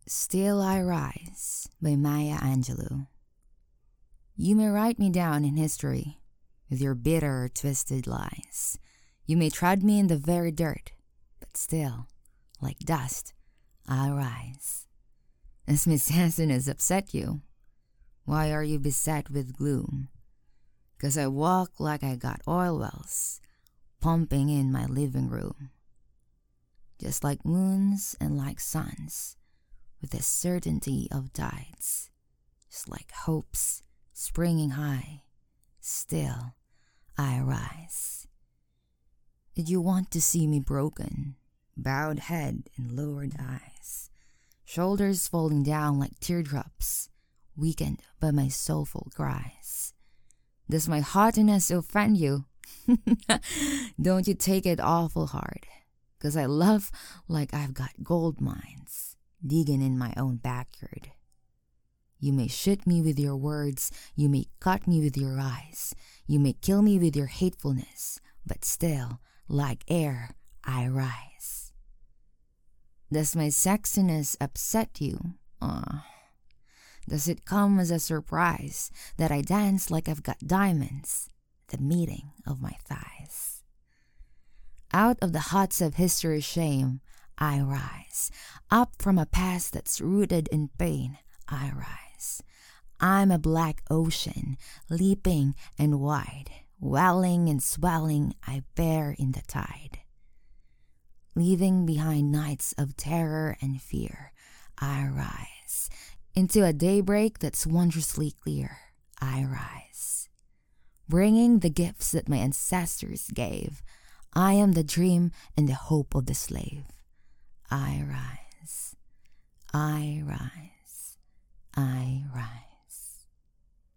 Still I Rise by Maya Angelou. You may write me down in history with your bitter, twisted lies. You may tread me in the very dirt, but still, like dust, I rise. As Miss Hanson has upset you, why are you beset with gloom? 'Cause I walk like I got oil wells pumping in my living room. Just like moons and like suns, with the certainty of tides, just like hopes springing high, still I rise. Did you want to see me broken, bowed head and lowered eyes, shoulders falling down like teardrops, weakened by my soulful cries? Does my haughtiness offend you? Don't you take it awful hard, 'cause I love like I've got gold mines digging in my own backyard. You may shoot me with your words, you may cut me with your eyes, you may kill me with your hatefulness, but still, like air, I rise. Does my sexiness upset you? Does it come as a surprise that I dance like I've got diamonds at the meeting of my thighs? Out of the huts of history's shame, I rise. Up from a past that's rooted in pain, I rise. I'm a black ocean, leaping and wide, welling and swelling, I bear in the tide. Leaving behind nights of terror and fear, I rise. Into a daybreak that's wondrously clear, I rise. Bringing the gifts that my ancestors gave, I am the dream and the hope of the slave. I rise. I rise.